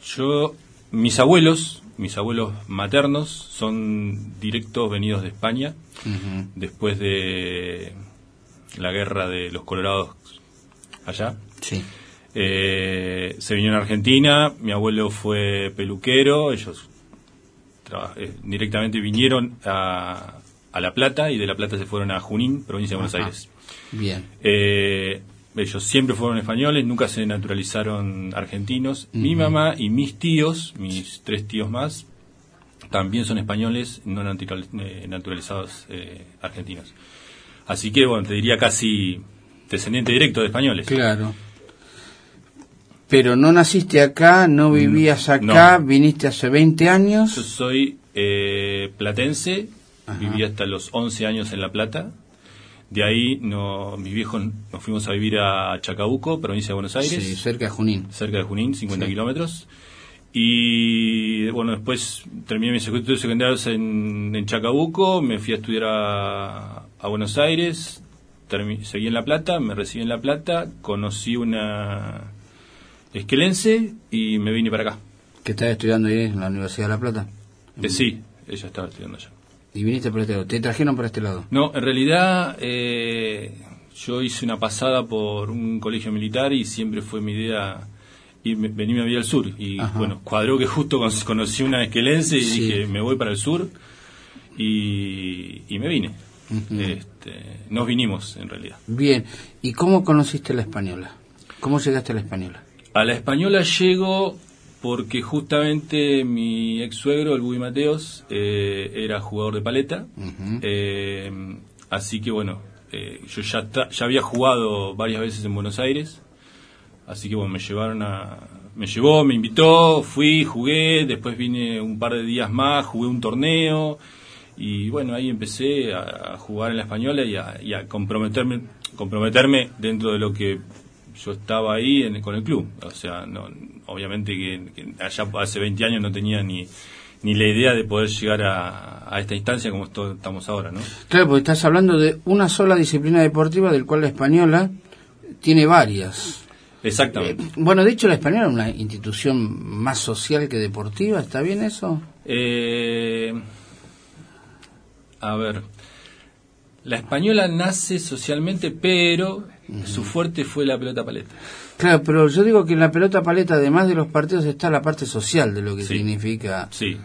Mis abuelos maternos son directos venidos de España, después de la guerra de los Colorados allá. Sí. Se vinieron a Argentina, mi abuelo fue peluquero, ellos directamente vinieron a La Plata, y de La Plata se fueron a Junín, provincia de Buenos Aires. Bien. Ellos siempre fueron españoles, nunca se naturalizaron argentinos. Mi mamá y mis tíos, mis 3 tíos más, también son españoles, no naturalizados argentinos. Así que, bueno, te diría casi descendiente directo de españoles. Claro. Pero no naciste acá, no vivías acá, no. Viniste hace 20 años. Yo soy platense, viví hasta los 11 años en La Plata. De ahí mis viejos nos fuimos a vivir a Chacabuco, provincia de Buenos Aires. Sí, cerca de Junín. Cerca de Junín, 50 kilómetros. Y bueno, después terminé mis estudios secundarios en Chacabuco, me fui a estudiar a Buenos Aires, seguí en La Plata, me recibí en La Plata, conocí una esquelense y me vine para acá. ¿Que estás estudiando ahí en la Universidad de La Plata? Sí, ella estaba estudiando allá. ¿Y viniste por este lado? ¿Te trajeron por este lado? No, en realidad yo hice una pasada por un colegio militar y siempre fue mi idea venirme a vivir al sur. Y bueno, cuadró que justo conocí una esquelense y dije, me voy para el sur y me vine. Nos vinimos, en realidad. Bien, ¿y cómo conociste la española? ¿Cómo llegaste a la española? A la española llego porque justamente mi ex suegro, el Bubi Mateos, era jugador de paleta. Así que bueno, yo ya había jugado varias veces en Buenos Aires. Así que bueno, me invitó, fui, jugué, después vine un par de días más, jugué un torneo. Y bueno, ahí empecé a jugar en la española y a comprometerme dentro de lo que yo estaba ahí con el club. O sea, no, obviamente que allá hace 20 años no tenía ni la idea de poder llegar a esta instancia como estamos ahora, ¿no? Claro, porque estás hablando de una sola disciplina deportiva, del cual la española tiene varias. Exactamente. Bueno, de hecho la española es una institución más social que deportiva, ¿está bien eso? A ver, la española nace socialmente, pero su fuerte fue la pelota paleta. Claro, pero yo digo que en la pelota paleta, además de los partidos, está la parte social de lo que significa. Sí,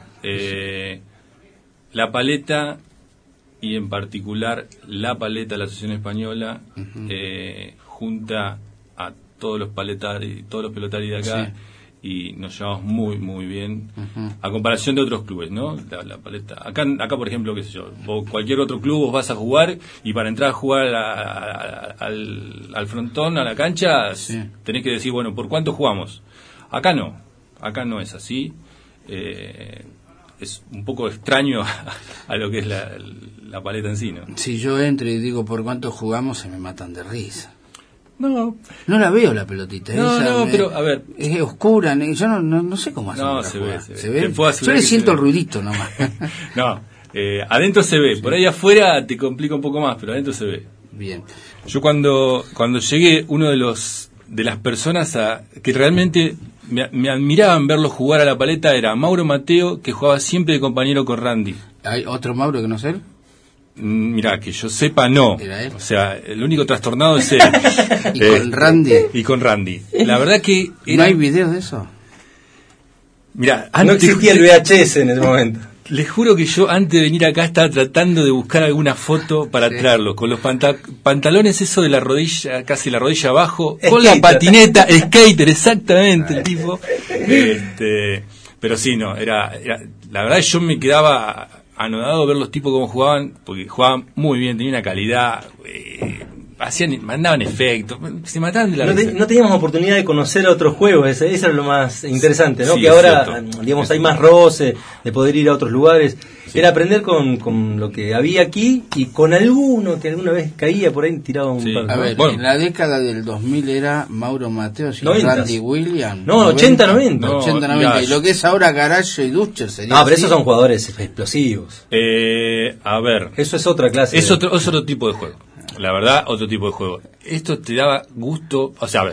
la paleta, y en particular la paleta de la Asociación Española, junta a todos los pelotari de acá, y nos llevamos muy, muy bien, a comparación de otros clubes, ¿no? La paleta. Acá, por ejemplo, qué sé yo, cualquier otro club vos vas a jugar, y para entrar a jugar al frontón, a la cancha, tenés que decir, bueno, ¿por cuánto jugamos? Acá no es así. Es un poco extraño a lo que es la paleta en sí, ¿no? Si yo entro y digo por cuánto jugamos, se me matan de risa. No la veo la pelotita. Pero a ver, es oscura, yo no sé cómo hacer. No, se ve. Yo le siento el ruidito nomás. No, adentro se ve. Por ahí afuera te complica un poco más, pero adentro se ve. Bien. Yo cuando llegué, uno de las personas que realmente me admiraban verlo jugar a la paleta era Mauro Mateo, que jugaba siempre de compañero con Randy. ¿Hay otro Mauro que no sé? Mirá, que yo sepa, no. ¿Era él? O sea, el único trastornado es él. ¿Y con Randy? La verdad que ¿No hay videos de eso? Mirá, no existía el VHS en ese momento. Les juro que yo antes de venir acá estaba tratando de buscar alguna foto para traerlo, con los pantalones eso de la rodilla, casi la rodilla abajo, con la patineta, skater, exactamente, el tipo. Pero sí, no, era la verdad yo me quedaba anodado ver los tipos cómo jugaban, porque jugaban muy bien, tenían una calidad, mandaban efectos, se mataban de la risa. No teníamos oportunidad de conocer otros juegos, eso era lo más interesante, ¿no? Sí, que ahora, digamos, hay más roce, de poder ir a otros lugares. Sí. Era aprender con lo que había aquí y con alguno que alguna vez caía por ahí tirado un par. A ver, en la década del 2000 era Mauro Mateos y 90. Randy Williams. No, 80-90. 80-90. Y lo que es ahora Garayo y Dutcher sería. No, pero esos son jugadores explosivos. A ver. Eso es otra clase. Es otro tipo de juego. La verdad, otro tipo de juego. Esto te daba gusto. O sea, a ver,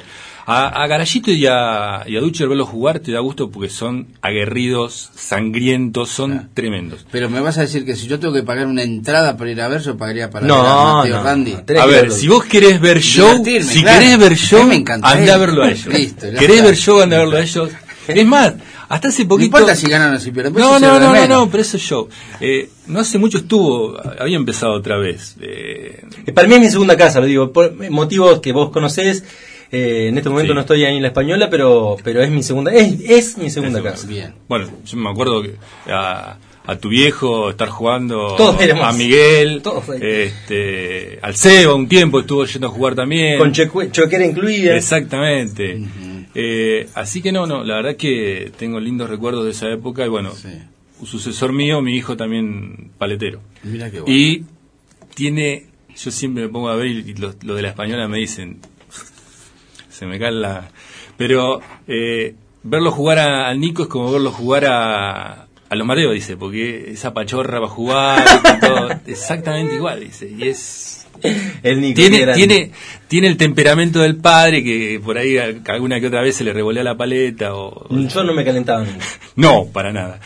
A Garallito y a Ducher verlos jugar te da gusto porque son aguerridos, sangrientos, son tremendos. Pero me vas a decir que si yo tengo que pagar una entrada para ir a ver, yo pagaría para ver a Mateo Randi. A ver, si vos querés ver show, querés ver show, anda a verlo a ellos. Listo, querés ver show, anda a verlo a ellos. Es más, hasta hace poquito... No importa si ganan o si pierden. No, pero eso es show. No hace mucho había empezado otra vez. Para mí es mi segunda casa, lo digo, por motivos que vos conocés. En este momento no estoy ahí en La Española, pero es mi segunda, es mi segunda casa. Bien. Bueno, yo me acuerdo que a tu viejo estar jugando, a Miguel, al Seba un tiempo estuvo yendo a jugar también. Con choquera incluida. Exactamente. Así que no, la verdad que tengo lindos recuerdos de esa época y bueno, un sucesor mío, mi hijo también paletero. Mira qué bueno. Y yo siempre me pongo a ver y lo de La Española me dicen, se me cae pero verlo jugar al Nico es como verlo jugar a los Mateos, dice, porque esa pachorra va a jugar y todo, exactamente igual, dice, y es... El Nico tiene el temperamento del padre que por ahí alguna que otra vez se le revolea la paleta yo no me calentaba nunca. No, para nada.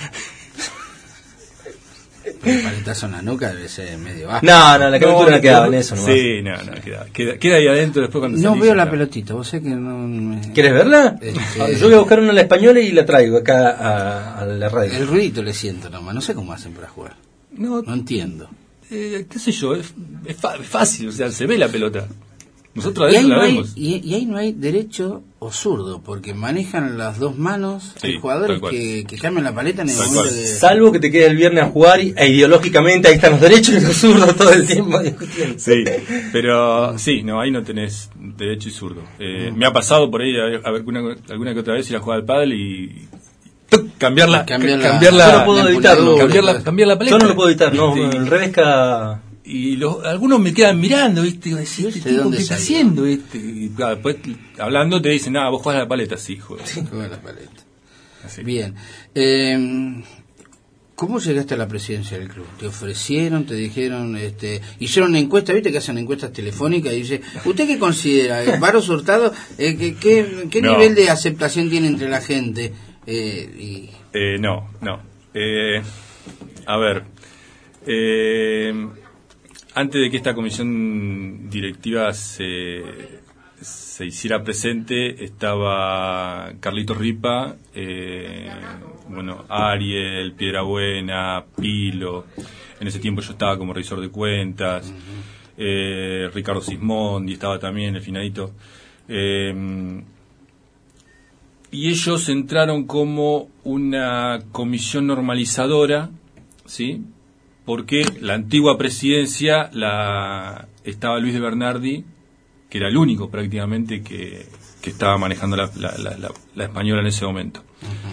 El paletazo en la nuca debe ser medio bajo. No, la calentura no quedaba en eso nomás. Sí, queda ahí adentro después cuando no veo la pelotita, vos sé que no... ¿Quieres verla? Yo voy a buscar una en La Española y la traigo acá a la radio. El ruidito le siento nomás, no sé cómo hacen para jugar. No entiendo. Qué sé yo, es fácil, o sea, se ve la pelota. Nosotros adentro la vemos. Y ahí no hay derecho o zurdo, porque manejan las dos manos. Hay jugadores que cambian la paleta en el momento de... Salvo que te quede el viernes a jugar ideológicamente ahí están los derechos y los zurdos todo el tiempo discutiendo. Sí, pero ahí no tenés derecho y zurdo. Me ha pasado por ahí a ver alguna que otra vez ir a jugar al pádel y... cambiar la yo no puedo evitarlo. Cambiar la paleta. Yo no lo puedo evitar, el revés cada... Y algunos me quedan mirando, ¿viste? Y decís, ¿qué está haciendo? ¿Viste? Y después, hablando, te dicen, vos jugás a la paleta, sí, juego. Sí, juego a la paleta. Así. Bien. ¿Cómo llegaste a la presidencia del club? ¿Te ofrecieron, te dijeron, hicieron una encuesta, viste que hacen encuestas telefónicas y dice, ¿usted qué considera? ¿Barros Hurtado? ¿Qué nivel de aceptación tiene entre la gente? No. A ver, antes de que esta comisión directiva se hiciera presente, estaba Carlitos Ripa, Ariel, Piedrabuena, Pilo. En ese tiempo yo estaba como revisor de cuentas. Ricardo Sismondi estaba también, el finadito. Y ellos entraron como una comisión normalizadora, ¿sí? Porque la antigua presidencia estaba Luis de Bernardi, que era el único prácticamente que estaba manejando la Española en ese momento.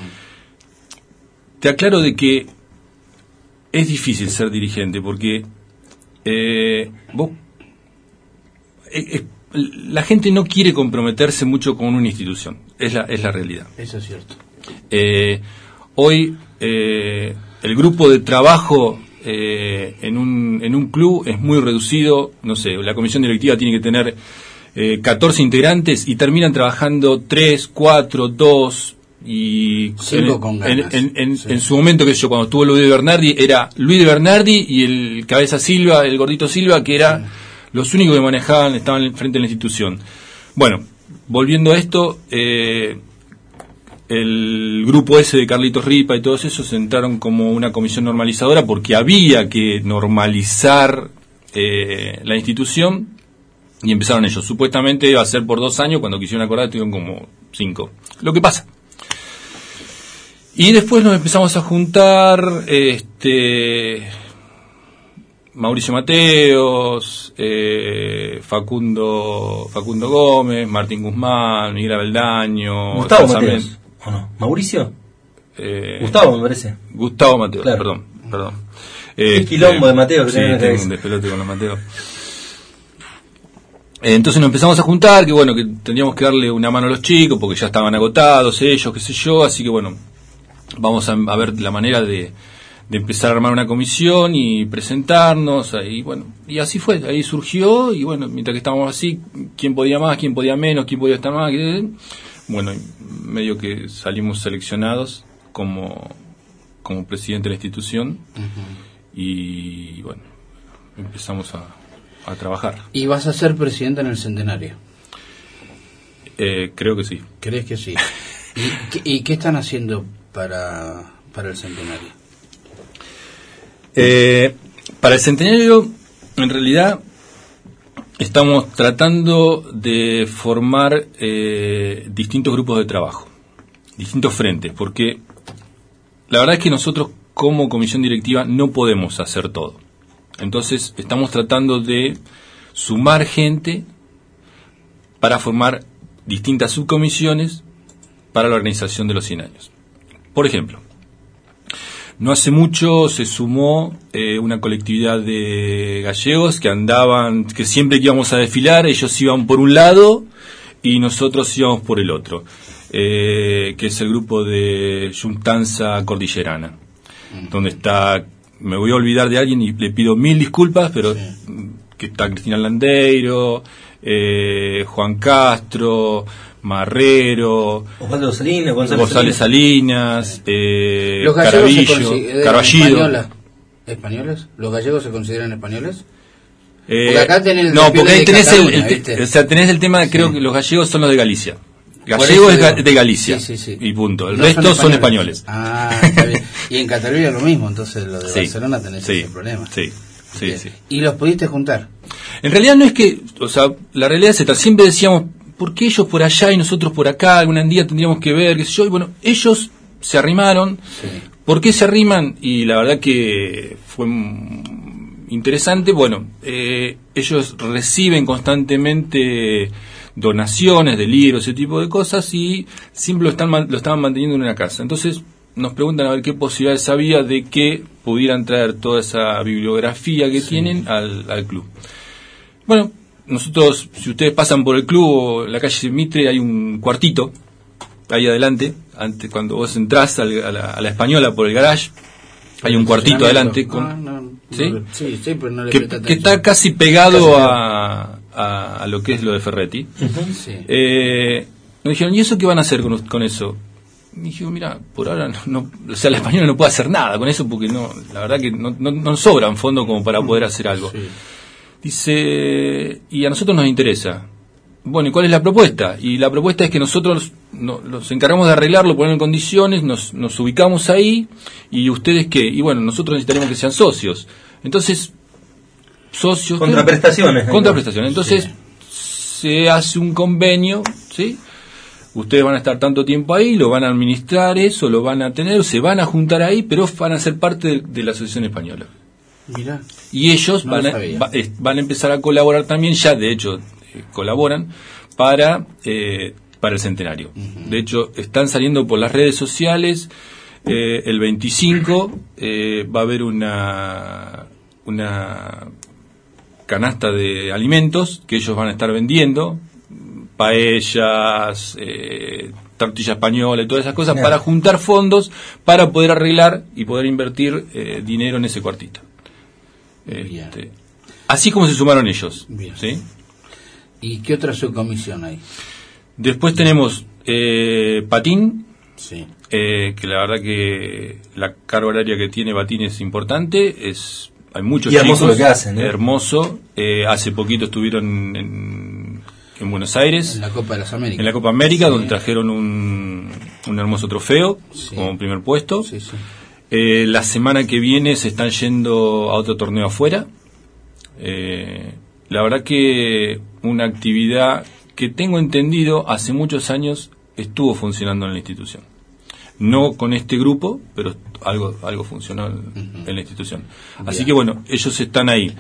Te aclaro de que es difícil ser dirigente porque la gente no quiere comprometerse mucho con una institución, es la realidad. Eso es cierto. Hoy el grupo de trabajo en un club es muy reducido. No sé, la comisión directiva tiene que tener 14 integrantes y terminan trabajando 3, 4, 2 y 5 con ganas. En su momento, qué sé yo, cuando estuvo Luis de Bernardi, era Luis de Bernardi y el Cabeza Silva, el Gordito Silva, que era los únicos que manejaban, estaban frente a la institución. Bueno, volviendo a esto, el grupo ese de Carlitos Ripa y todos esos entraron como una comisión normalizadora porque había que normalizar la institución y empezaron ellos. Supuestamente iba a ser por 2 años, cuando quisieron acordar tuvieron como 5. Lo que pasa. Y después nos empezamos a juntar, Mauricio Mateos, Facundo Gómez, Martín Guzmán, Miguel Abeldaño, Gustavo Mateos. ¿O no? ¿Mauricio? Gustavo, me parece. Gustavo Mateos, claro. Perdón. El quilombo de Mateos. Sí, tengo un despelote con los Mateos. Entonces nos empezamos a juntar, que bueno, que tendríamos que darle una mano a los chicos, porque ya estaban agotados ellos, qué sé yo, así que bueno, vamos a ver la manera de empezar a armar una comisión y presentarnos, y bueno, y así fue, ahí surgió, y bueno, mientras que estábamos así, quién podía más, quién podía menos, quién podía estar más, bueno, medio que salimos seleccionados como presidente de la institución, y bueno, empezamos a trabajar. ¿Y vas a ser presidente en el centenario? Creo que sí. ¿Crees que sí? ¿Y qué están haciendo para el centenario? Para el centenario, en realidad, estamos tratando de formar distintos grupos de trabajo, distintos frentes, porque la verdad es que nosotros como comisión directiva no podemos hacer todo. Entonces estamos tratando de sumar gente para formar distintas subcomisiones para la organización de los 100 años. Por ejemplo, no hace mucho se sumó una colectividad de gallegos que siempre que íbamos a desfilar, ellos iban por un lado y nosotros íbamos por el otro, que es el grupo de Juntanza Cordillerana, donde está, me voy a olvidar de alguien y le pido 1000 disculpas, pero que está Cristina Landeiro, Juan Castro, Marrero, Osvaldo Salinas, González Salinas, ¿Los gallegos Carballido. ¿Españoles? ¿Los gallegos se consideran españoles? Porque acá tenés porque ahí tenés tenés el tema, creo que los gallegos son los de Galicia. Gallego es de Galicia, y punto. El resto son españoles. Ah, está bien. Y en Cataluña lo mismo, entonces lo de Barcelona tenés ese problema. Sí. ¿Y los pudiste juntar? En realidad no es que, o sea, la realidad es esta. Siempre decíamos, ¿por qué ellos por allá y nosotros por acá? Algún día tendríamos que ver, qué sé yo. Y bueno, ellos se arrimaron. ¿Por qué se arriman? Y la verdad que fue interesante. Bueno, ellos reciben constantemente donaciones de libros, ese tipo de cosas, y siempre lo estaban manteniendo en una casa. Entonces nos preguntan a ver qué posibilidades había de que pudieran traer toda esa bibliografía que tienen al club. Bueno, nosotros, si ustedes pasan por el club o en la calle Mitre, hay un cuartito ahí adelante, antes cuando vos entrás a la Española por el garage, hay un cuartito adelante pero no le que está casi pegado a lo que es lo de Ferretti. Nos dijeron, ¿y eso qué van a hacer con eso? Y dije, mira, por ahora no, o sea, la Española no puede hacer nada con eso porque no, la verdad que no sobran fondos como para poder hacer algo. Dice, y a nosotros nos interesa. Bueno, ¿y cuál es la propuesta? Y la propuesta es que nosotros nos encargamos de arreglarlo, poner en condiciones, nos ubicamos ahí, y ustedes qué, y bueno, nosotros necesitaremos que sean socios. Entonces, socios... Contraprestaciones. Entonces, se hace un convenio, ¿sí? Ustedes van a estar tanto tiempo ahí, lo van a administrar eso, lo van a tener, se van a juntar ahí, pero van a ser parte de la Asociación Española. Mirá, y ellos van a empezar a colaborar también, ya de hecho colaboran para el centenario. De hecho, están saliendo por las redes sociales. El 25 va a haber una canasta de alimentos que ellos van a estar vendiendo, paellas, tortilla española y todas esas cosas, para juntar fondos para poder arreglar y poder invertir dinero en ese cuartito. Así como se sumaron ellos. ¿Sí? ¿Y qué otra subcomisión hay? Después tenemos Patín, que la verdad que la carga horaria que tiene Patín es importante, hay muchos chicos, hermoso lo que hacen, hermoso. Hace poquito estuvieron en Buenos Aires, en la Copa de las Américas, en la Copa América, donde trajeron un hermoso trofeo como primer puesto. La semana que viene se están yendo a otro torneo afuera. La verdad que una actividad que tengo entendido hace muchos años estuvo funcionando en la institución. No con este grupo, pero algo funcionó en la institución. Así que bueno, ellos están ahí.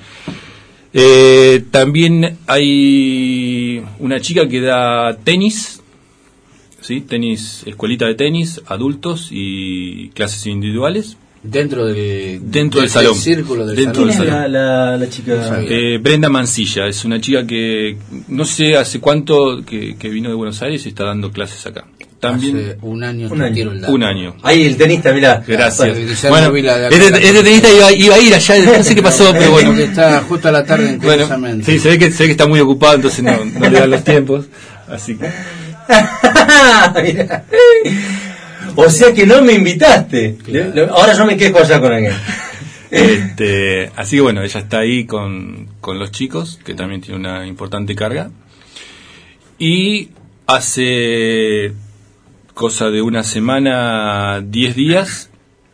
También hay una chica que da tenis, ¿sí? Tenis, escuelita de tenis, adultos y clases individuales. Dentro del salón. Círculo del Dentro salón. ¿Quién es la chica? No sabía. Brenda Mancilla, es una chica que no sé hace cuánto que vino de Buenos Aires y está dando clases acá. También Hace un año. un año. Ahí el tenista, mirá. Gracias. Bueno, Este tenista iba a ir allá, no sé qué pasó, pero bueno. Está justo a la tarde Bueno, intensamente. sí, se ve que está muy ocupado, entonces no le dan los tiempos. Así que Mirá. O sea que no me invitaste. Claro. Ahora yo me quejo allá con aquel. así que bueno, ella está ahí con los chicos, que también tiene una importante carga. Y hace cosa de una semana, 10 días,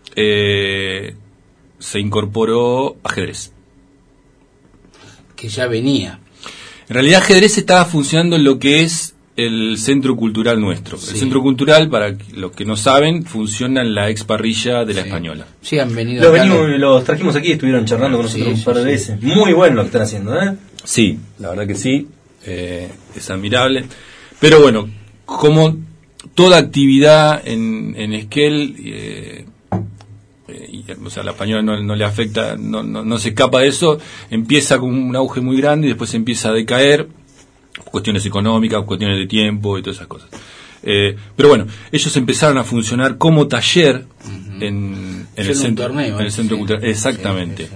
se incorporó ajedrez. Que ya venía. En realidad ajedrez estaba funcionando en lo que es el centro cultural nuestro. Sí. El centro cultural, para los que no saben, funciona en la ex parrilla de la Española. Sí, han venido. Los trajimos aquí, estuvieron charlando con nosotros un par de veces. Muy bueno lo que están haciendo, ¿eh? Sí, la verdad que sí, es admirable. Pero bueno, como toda actividad en Esquel, o sea, la Española no le afecta, no se escapa de eso, empieza con un auge muy grande y después empieza a decaer, cuestiones económicas, cuestiones de tiempo y todas esas cosas. Pero bueno, ellos empezaron a funcionar como taller en el centro, torneo, en el centro cultural, exactamente.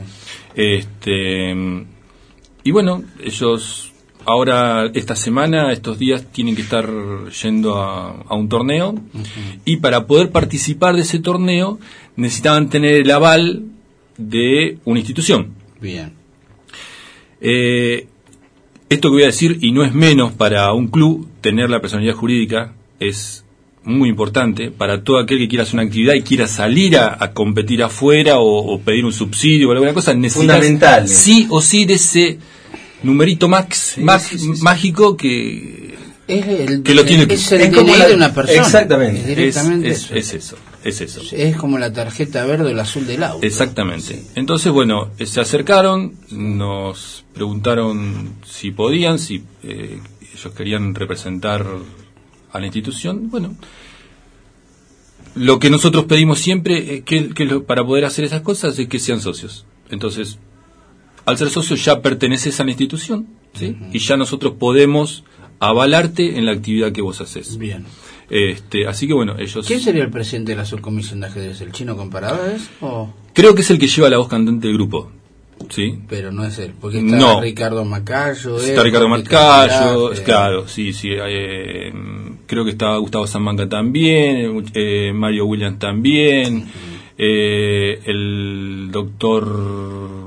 Y bueno, ellos ahora esta semana, estos días tienen que estar yendo a un torneo, y para poder participar de ese torneo necesitaban tener el aval de una institución. Bien. Esto que voy a decir, y no es menos para un club, tener la personalidad jurídica es muy importante para todo aquel que quiera hacer una actividad y quiera salir a competir afuera o pedir un subsidio o alguna cosa. Fundamental. Sí o sí de ese numerito mágico que lo tiene el club. Es el DNI de una persona. Exactamente. Directamente Es eso. Es como la tarjeta verde o el azul del auto. Exactamente. Sí. Entonces, bueno, se acercaron, nos preguntaron si podían, si ellos querían representar a la institución. Bueno, lo que nosotros pedimos siempre para poder hacer esas cosas es que sean socios. Entonces, al ser socios ya perteneces a la institución, ¿sí? Y ya nosotros podemos avalarte en la actividad que vos haces. Bien. Así que bueno, ellos... ¿Quién sería el presidente de la subcomisión de ajedrez? ¿El Chino Comparadores? Creo que es el que lleva la voz cantante del grupo, ¿sí? Pero no es él, porque está Ricardo Macayo. Está Ricardo Macayo, claro, sí. Creo que está Gustavo Zambanca también, Mario Williams también, el doctor...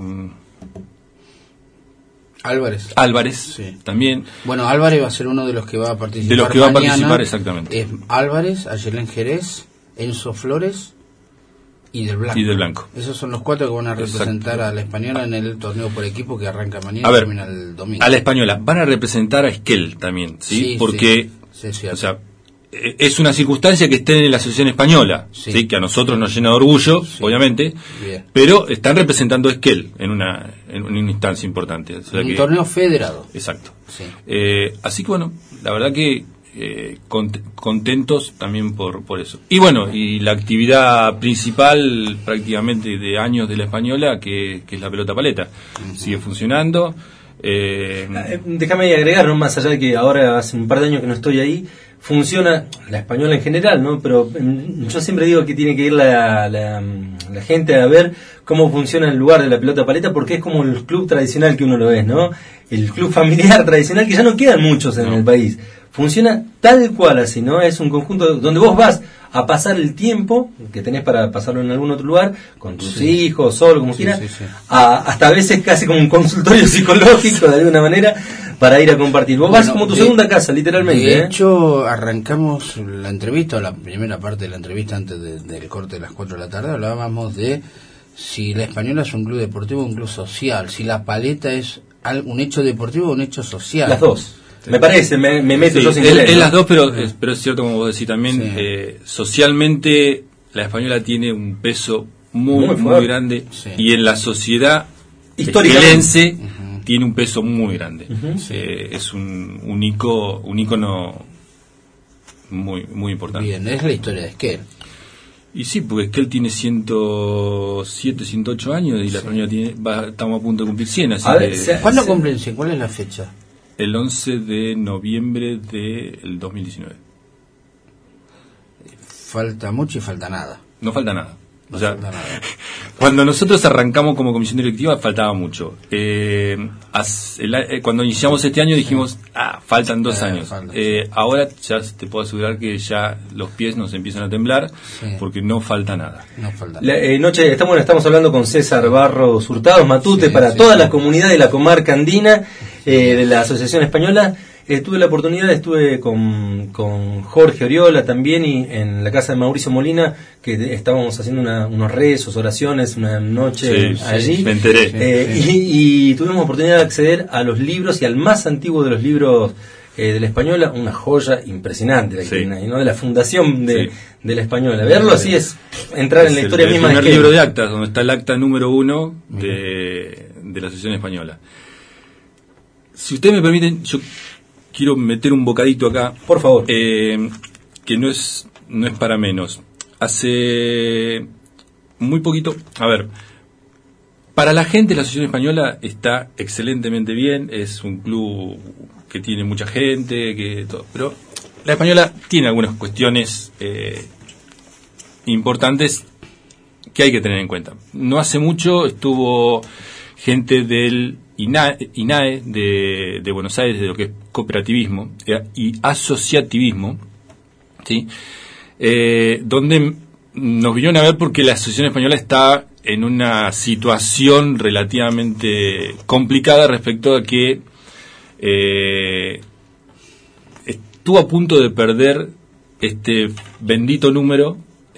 Álvarez, sí. También. Bueno, Álvarez va a ser uno de los que va a participar. De los que va a participar, exactamente. Es Álvarez, Ayelén Jerez, Enzo Flores y Del Blanco. Esos son los 4 que van a representar a la Española en el torneo por equipo que arranca mañana y termina el domingo. A la Española van a representar a Esquel también, ¿sí? Porque, o sea, es una circunstancia que estén en la Asociación Española, ¿sí? Que a nosotros nos llena de orgullo, obviamente, pero están representando a Esquel en una instancia importante. O sea, un torneo federado. Exacto. Sí. Así que bueno, la verdad que contentos también por eso. Y bueno, y la actividad principal prácticamente de años de la Española, que es la pelota paleta, sigue funcionando. Déjame agregar, ¿no? Más allá de que ahora hace un par de años que no estoy ahí, funciona la Española en general, ¿no? Pero yo siempre digo que tiene que ir la gente a ver cómo funciona el lugar de la pelota paleta, porque es como el club tradicional que uno lo ve, ¿no? El club familiar tradicional, que ya no quedan muchos en el país. Funciona tal cual así, ¿no? Es un conjunto donde vos vas a pasar el tiempo que tenés para pasarlo en algún otro lugar, con tus hijos, solo, como quieras, hasta a veces casi como un consultorio psicológico de alguna manera, para ir a compartir. Vos vas como tu segunda casa, literalmente. De hecho, arrancamos la entrevista, la primera parte de la entrevista antes del corte de las 4 de la tarde, hablábamos de si la Española es un club deportivo o un club social, si la paleta es un hecho deportivo o un hecho social. Las dos. Me parece, me meto yo sin es las dos, pero es cierto, como vos decís también, socialmente la Española tiene un peso muy grande, y en la sociedad esquelense tiene un peso muy grande. Es un ícono muy importante. Bien, es la historia de Esquel. Y sí, porque es que él tiene 107, 108 años y la española estamos a punto de cumplir 100. Así ¿Cuándo cumplen 100? ¿Cuál es la fecha? El 11 de noviembre del 2019. Falta mucho y falta nada. No falta nada. O sea, cuando nosotros arrancamos como comisión directiva faltaba mucho. Cuando iniciamos este año dijimos, faltan 2 años. Ahora ya te puedo asegurar que ya los pies nos empiezan a temblar porque no falta nada. Estamos hablando con César Barros Hurtado, Matute, para toda la comunidad de la comarca andina, de la Asociación Española. Tuve la oportunidad, estuve con Jorge Oriola también y en la casa de Mauricio Molina, que estábamos haciendo unos rezos, oraciones, una noche allí. Me enteré. Y tuvimos oportunidad de acceder a los libros y al más antiguo de los libros de la Española, una joya impresionante la que tiene ahí, ¿no? De la fundación de la Española. Verlo así es entrar en la historia misma. El primer libro de actas, donde está el acta número 1 de la Asociación Española. Si ustedes me permiten, yo quiero meter un bocadito acá, por favor, que no es para menos. Hace muy poquito, para la gente la Asociación Española está excelentemente bien, es un club que tiene mucha gente, pero la Española tiene algunas cuestiones importantes que hay que tener en cuenta. No hace mucho estuvo gente del INAE de Buenos Aires, de lo que es cooperativismo y asociativismo, ¿sí? Donde nos vinieron a ver porque la Asociación Española está en una situación relativamente complicada respecto a que estuvo a punto de perder este bendito número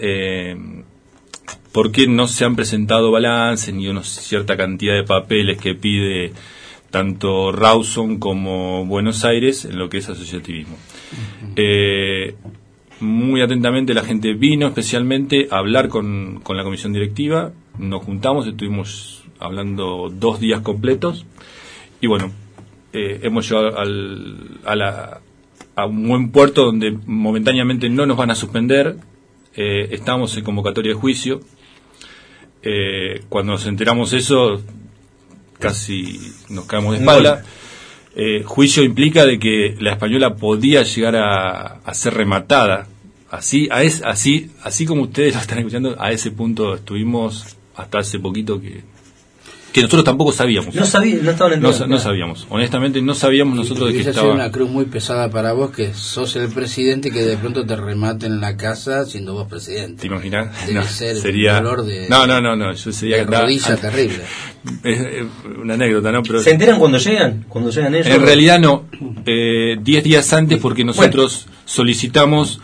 porque no se han presentado balances ni una cierta cantidad de papeles que pide tanto Rawson como Buenos Aires en lo que es asociativismo. Muy atentamente la gente vino especialmente a hablar con la comisión directiva, nos juntamos, estuvimos hablando 2 días completos y bueno, hemos llegado a un buen puerto donde momentáneamente no nos van a suspender. Estamos en convocatoria de juicio. Cuando nos enteramos eso casi nos caemos de espalda. Juicio implica de que la Española podía llegar a ser rematada. Así como ustedes lo están escuchando, a ese punto estuvimos hasta hace poquito que nosotros tampoco sabíamos. No estaban entrando. No sabíamos. Honestamente no sabíamos nosotros de que estaba. Sido una cruz muy pesada para vos que sos el presidente y que de pronto te rematen la casa siendo vos presidente. ¿Te imaginas? Debe ser sería un dolor de yo sería de rodilla terrible. Es una anécdota, ¿no? Pero ¿se enteran cuando llegan? ¿Cuando llegan ellos? En realidad no. 10 días antes porque nosotros solicitamos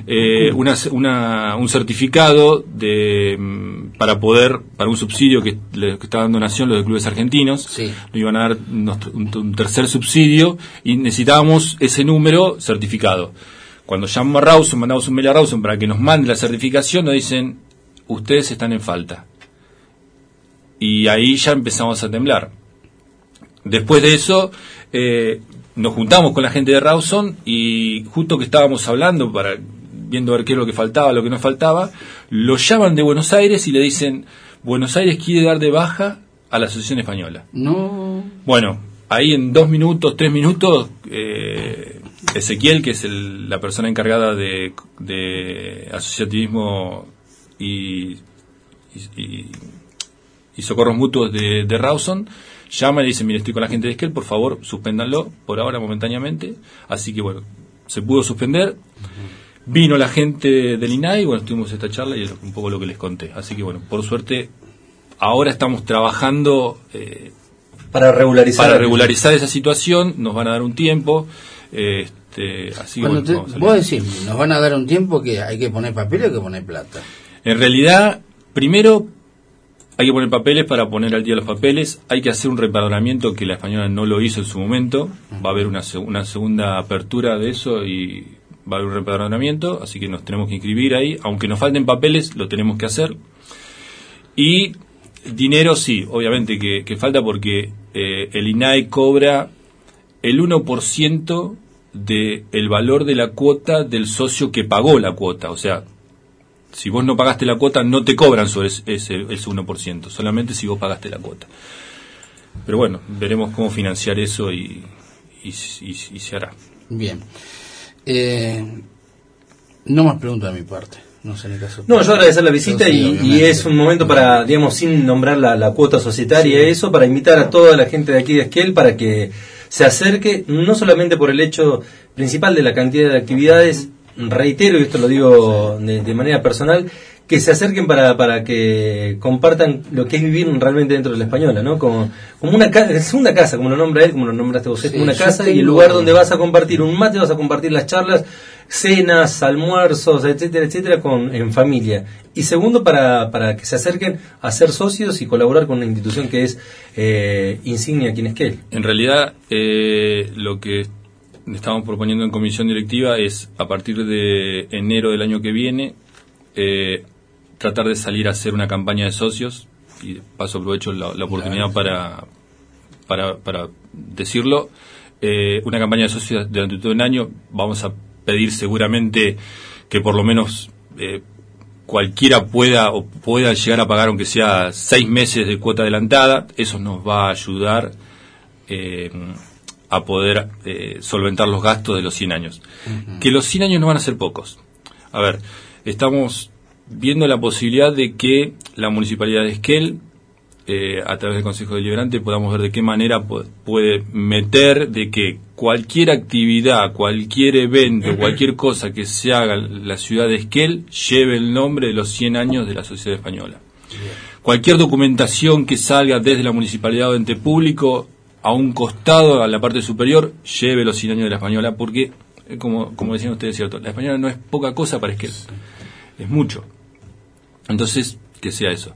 un certificado para un subsidio que le está dando Nación los de clubes argentinos. Sí. Nos iban a dar un tercer subsidio y necesitábamos ese número certificado. Cuando llamamos a Rawson, mandamos un mail a Rawson para que nos mande la certificación, nos dicen, ustedes están en falta. Y ahí ya empezamos a temblar. Después de eso, nos juntamos con la gente de Rawson y justo que estábamos hablando, viendo a ver qué es lo que faltaba, lo que no faltaba, lo llaman de Buenos Aires y le dicen, Buenos Aires quiere dar de baja a la Asociación Española. No. Bueno, ahí en 2 minutos, 3 minutos, Ezequiel, que es la persona encargada de asociativismo y socorros mutuos de Rawson, llama y le dice, mire, estoy con la gente de Esquel, por favor, suspéndanlo por ahora momentáneamente. Así que bueno, se pudo suspender. Vino la gente del INAI, bueno, tuvimos esta charla y es un poco lo que les conté. Así que bueno, por suerte, ahora estamos trabajando para regularizar esa situación. Nos van a dar un tiempo. Así bueno, vos decís, nos van a dar un tiempo que hay que poner papel o hay que poner plata. En realidad, primero hay que poner papeles para poner al día los papeles. Hay que hacer un repadronamiento que la Española no lo hizo en su momento. Va a haber una segunda apertura de eso y va a haber un repadronamiento, así que nos tenemos que inscribir ahí. Aunque nos falten papeles, lo tenemos que hacer. Y dinero sí, obviamente que falta porque el INAI cobra el 1% del valor de la cuota del socio que pagó la cuota. O sea, Si vos no pagaste la cuota, no te cobran sobre ese 1%, solamente si vos pagaste la cuota. Pero bueno, veremos cómo financiar eso y se hará. Bien. No más preguntas de mi parte. No sé, en el caso. No, yo agradecer la visita y es un momento para, digamos, sin nombrar la cuota societaria, sí, eso, para invitar a toda la gente de aquí de Esquel para que se acerque, no solamente por el hecho principal de la cantidad de actividades, reitero, y esto lo digo de manera personal, que se acerquen para que compartan lo que es vivir realmente dentro de la Española, ¿no? Como una segunda casa, como lo nombra él, como lo nombraste vos, es como una casa y el lugar donde vas a compartir un mate, vas a compartir las charlas, cenas, almuerzos, etcétera, etcétera, en familia. Y segundo, para que se acerquen a ser socios y colaborar con una institución que es insignia aquí en Esquel. En realidad, lo que estamos proponiendo en comisión directiva es, a partir de enero del año que viene, tratar de salir a hacer una campaña de socios, y paso aprovecho la oportunidad para decirlo, una campaña de socios durante todo un año. Vamos a pedir seguramente que por lo menos cualquiera pueda llegar a pagar, aunque sea 6 meses de cuota adelantada. Eso nos va a ayudar a poder solventar los gastos de los 100 años. Uh-huh. Que los 100 años no van a ser pocos. A ver, estamos viendo la posibilidad de que la Municipalidad de Esquel, a través del Consejo Deliberante, podamos ver de qué manera puede meter de que cualquier actividad, cualquier evento, cualquier cosa que se haga en la ciudad de Esquel lleve el nombre de los 100 años de la Sociedad Española. Cualquier documentación que salga desde la Municipalidad o ente público, a un costado, a la parte superior, lleve los 100 años de la Española, porque, como decían ustedes, cierto, la Española no es poca cosa para Esquel, es mucho. Entonces, que sea eso.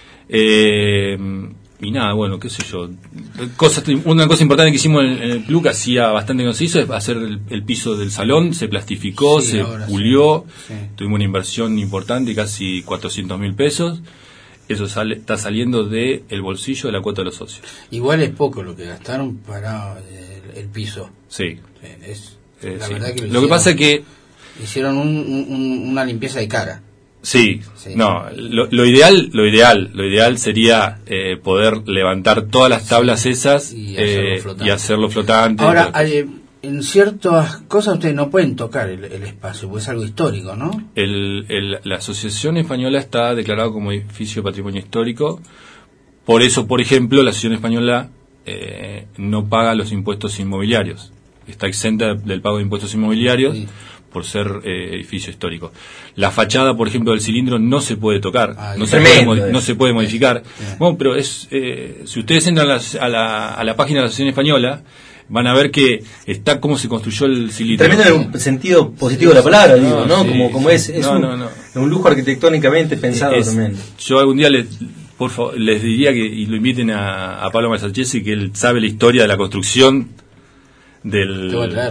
Y nada, bueno, qué sé yo. Una cosa importante que hicimos en el club, que hacía bastante que nos hizo, es hacer el piso del salón. Se plastificó, sí, se pulió. Sí. Tuvimos una inversión importante, casi 400.000 pesos. Eso está saliendo del bolsillo de la cuota de los socios. Igual es poco lo que gastaron para el piso. Sí. La verdad que lo que pasa es que hicieron una limpieza de cara. Sí, no, lo ideal sería poder levantar todas las tablas esas y hacerlo flotante. Ahora, en ciertas cosas ustedes no pueden tocar el espacio, porque es algo histórico, ¿no? La Asociación Española está declarada como edificio de patrimonio histórico. Por eso, por ejemplo, la Asociación Española no paga los impuestos inmobiliarios. Está exenta del pago de impuestos inmobiliarios. Sí. Por ser edificio histórico. La fachada, por ejemplo, del cilindro no se puede tocar, no se puede modificar. Bueno, pero si ustedes entran a la página de la Asociación Española, van a ver que está cómo se construyó el cilindro. Tremendo en un sentido positivo de la palabra, digo, ¿no? Sí, como es un lujo arquitectónicamente pensado también. Yo algún día por favor, les diría y lo inviten a Pablo Masachesi, que él sabe la historia de la construcción del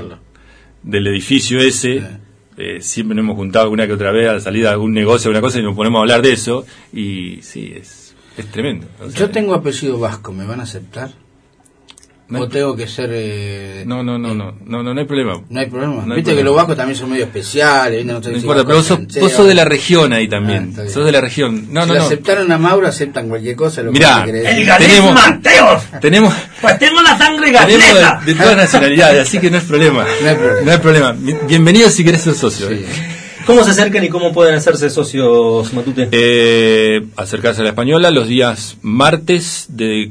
edificio ese. Siempre nos hemos juntado alguna que otra vez a la salida de algún negocio, alguna cosa, y nos ponemos a hablar de eso, y sí, es tremendo. O sea, yo tengo apellido vasco, ¿me van a aceptar? ¿O tengo que ser...? No hay problema. No hay problema. Viste que los vascos también son medio especiales. No importa, pero vos sos de la región ahí también. Sos de la región. Si aceptaron a Mauro, aceptan cualquier cosa. Mirá, el galés Mateos. Pues tengo la sangre galesa. Tenemos de todas nacionalidades, así que no es problema. No hay problema. Bienvenido si querés ser socio. Sí. ¿Cómo se acercan y cómo pueden hacerse socios, Matute? Acercarse a la Española los días martes de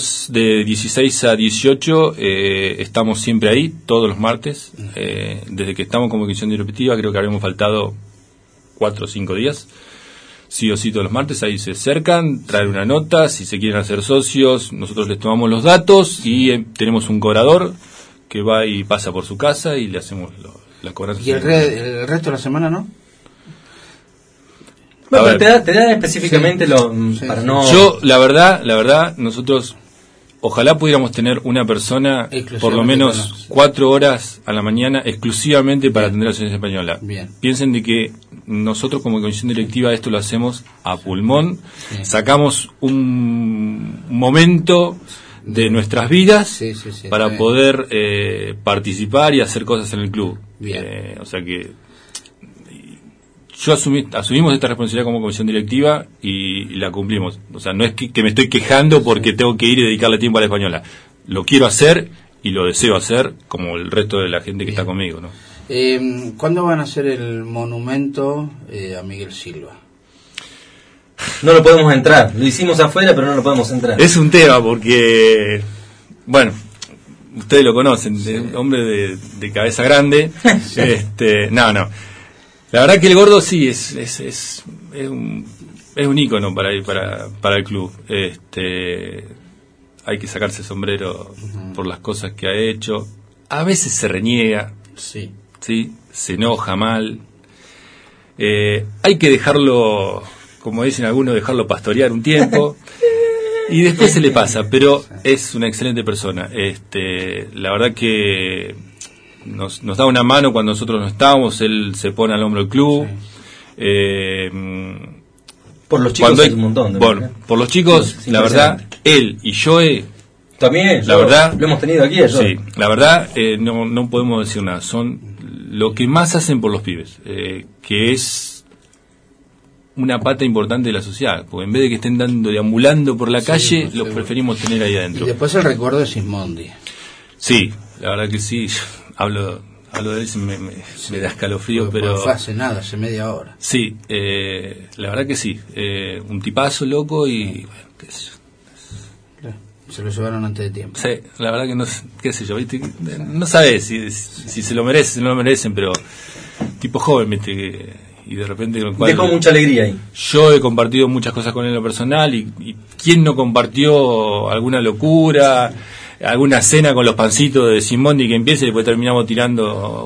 16 a 18. Estamos siempre ahí, todos los martes. Desde que estamos como comisión directiva, creo que habremos faltado 4 o 5 días. Sí o sí, todos los martes ahí se acercan, traen una nota, si se quieren hacer socios, nosotros les tomamos los datos y tenemos un cobrador que va y pasa por su casa y le hacemos la cobranza. ¿Y el resto de la semana no? Bueno, pero te da específicamente para no... Yo, la verdad, nosotros ojalá pudiéramos tener una persona por lo menos 4 horas a la mañana exclusivamente para atender a la Asociación Española. Bien. Piensen de que nosotros como comisión directiva esto lo hacemos a pulmón, sacamos un momento de nuestras vidas para poder participar y hacer cosas en el club. O sea que asumimos esta responsabilidad como comisión directiva y la cumplimos. O sea, no es que me estoy quejando porque tengo que ir y dedicarle tiempo a la Española. Lo quiero hacer y lo deseo hacer como el resto de la gente que está conmigo, ¿no? ¿Cuándo van a hacer el monumento a Miguel Silva? No lo podemos entrar. Lo hicimos afuera, pero no lo podemos entrar. Es un tema porque, bueno, ustedes lo conocen, hombre de cabeza grande. No. La verdad que el gordo sí es un ícono para el club. Hay que sacarse el sombrero por las cosas que ha hecho. A veces se reniega, sí, se enoja mal. Hay que dejarlo, como dicen algunos, dejarlo pastorear un tiempo y después se le pasa, pero es una excelente persona. La verdad que nos da una mano cuando nosotros no estamos, él se pone al hombro del club. Por los chicos hay un montón. Bueno, por los chicos, sí, la verdad, él y Joe también, la verdad, lo hemos tenido aquí. Sí, la verdad, no podemos decir nada. Son lo que más hacen por los pibes, que es una pata importante de la sociedad, porque en vez de que estén deambulando por la calle, los preferimos tener ahí adentro. Y después el recuerdo de Sismondi. Sí, la verdad que sí. Hablo de él, me da escalofrío, pero fue hace nada, hace media hora. Sí, la verdad que sí. Un tipazo loco y bueno, qué sé yo. Se lo llevaron antes de tiempo. Sí, la verdad que no, qué sé yo, ¿viste? No sabes si se lo merecen, si no lo merecen, pero tipo joven, ¿viste? Y de repente dejó mucha alegría ahí. Yo he compartido muchas cosas con él en lo personal y ¿quién no compartió alguna locura, alguna cena con los pancitos de Simondi que empieza y después terminamos tirando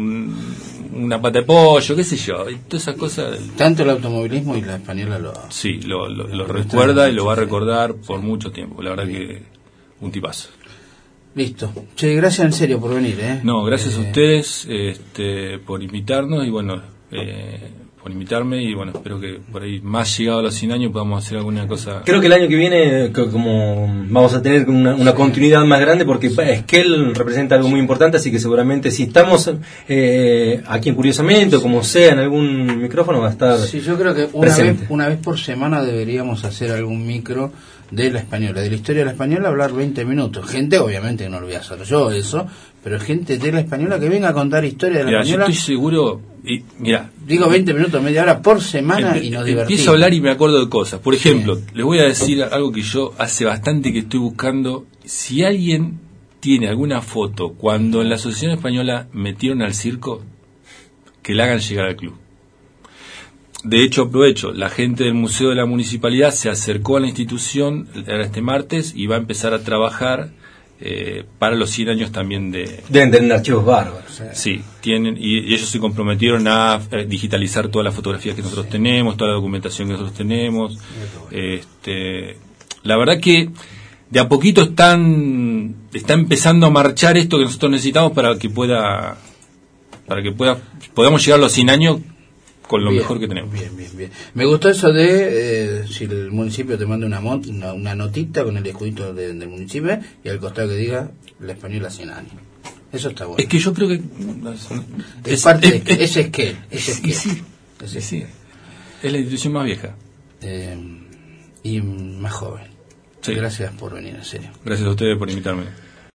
una pata de pollo, qué sé yo, y todas esas cosas? Tanto el automovilismo y la Española lo recuerda y lo va a recordar por mucho tiempo. La verdad que un tipazo. Listo. Che, gracias en serio por venir, No, gracias a ustedes por invitarnos y bueno, por invitarme y bueno, espero que por ahí más llegado a los 100 años podamos hacer alguna cosa. Creo que el año que viene como vamos a tener una continuidad más grande porque Esquel representa algo muy importante, así que seguramente si estamos aquí en Curiosamente o como sea en algún micrófono va a estar. Sí, yo creo que una vez por semana deberíamos hacer algún micro de la Española, de la historia de la Española, hablar 20 minutos. Gente, obviamente que no lo voy a hacer yo eso, pero gente de la Española que venga a contar historia de la Española. Yo estoy seguro, digo 20 minutos, media hora por semana y nos divertimos. Empiezo a hablar y me acuerdo de cosas. Por ejemplo, les voy a decir algo que yo hace bastante que estoy buscando. Si alguien tiene alguna foto cuando en la Asociación Española metieron al circo, que la hagan llegar al club. De hecho, aprovecho, la gente del Museo de la Municipalidad se acercó a la institución este martes y va a empezar a trabajar para los 100 años también de... Deben tener archivos bárbaros. Sí, tienen, y ellos se comprometieron a digitalizar todas las fotografías que nosotros tenemos, toda la documentación que nosotros tenemos. La verdad que de a poquito está empezando a marchar esto que nosotros necesitamos para que podamos llegar a los 100 años con lo mejor que tenemos. Bien. Me gustó eso de si el municipio te manda una notita con el escudito del municipio y al costado que diga la Española 100 años. Eso está bueno. Es que yo creo que es parte de ese Esquel. Sí. Es la institución más vieja. Y más joven. Sí. Gracias por venir, en serio. Gracias a ustedes por invitarme.